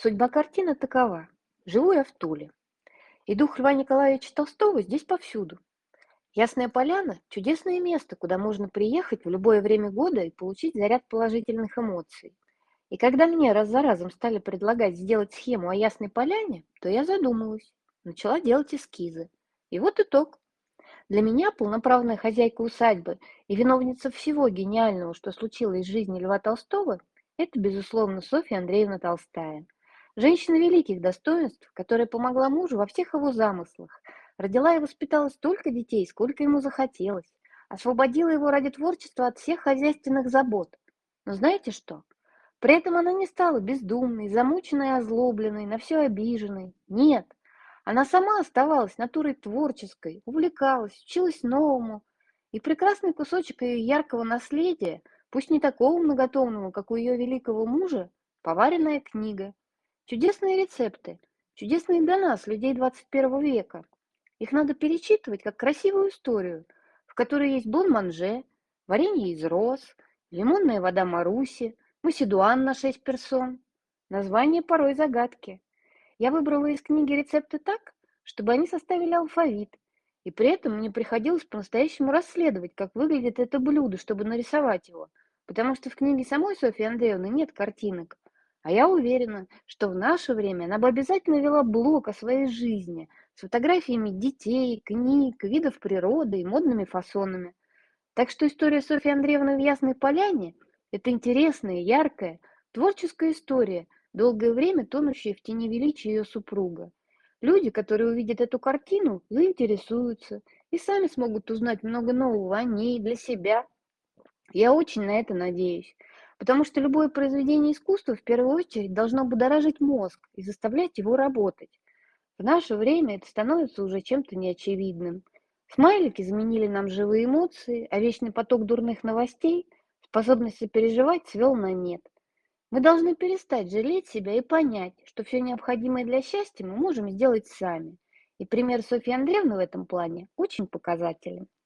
Судьба картины такова. Живу я в Туле, и дух Льва Николаевича Толстого здесь повсюду. Ясная Поляна– чудесное место, куда можно приехать в любое время года и получить заряд положительных эмоций. И когда мне раз за разом стали предлагать сделать схему о Ясной Поляне, то я задумалась, начала делать эскизы. И вот итог. Для меня полноправная хозяйка усадьбы и виновница всего гениального, что случилось в жизни Льва Толстого, это, безусловно, Софья Андреевна Толстая. Женщина великих достоинств, которая помогла мужу во всех его замыслах, родила и воспитала столько детей, сколько ему захотелось, освободила его ради творчества от всех хозяйственных забот. Но знаете что? При этом она не стала бездумной, замученной и озлобленной, на все обиженной. Нет, она сама оставалась натурой творческой, увлекалась, училась новому. И прекрасный кусочек ее яркого наследия, пусть не такого многотомного, как у ее великого мужа, поваренная книга. Чудесные рецепты, чудесные для нас, людей 21 века. Их надо перечитывать как красивую историю, в которой есть блан-манже, варенье из роз, лимонная вода Маруси, Маседуан на 6 персон. Название порой загадки. Я выбрала из книги рецепты так, чтобы они составили алфавит, и при этом мне приходилось по-настоящему расследовать, как выглядит это блюдо, чтобы нарисовать его, потому что в книге самой Софьи Андреевны нет картинок. А я уверена, что в наше время она бы обязательно вела блог о своей жизни с фотографиями детей, книг, видов природы и модными фасонами. Так что история Софьи Андреевны в Ясной Поляне– это интересная, яркая, творческая история, долгое время тонущая в тени величия ее супруга. Люди, которые увидят эту картину, заинтересуются и сами смогут узнать много нового о ней для себя. Я очень на это надеюсь, потому что любое произведение искусства в первую очередь должно будоражить мозг и заставлять его работать. В наше время это становится уже чем-то неочевидным. Смайлики заменили нам живые эмоции, а вечный поток дурных новостей способность сопереживать свел на нет. Мы должны перестать жалеть себя и понять, что все необходимое для счастья мы можем сделать сами. И пример Софьи Андреевны в этом плане очень показателен.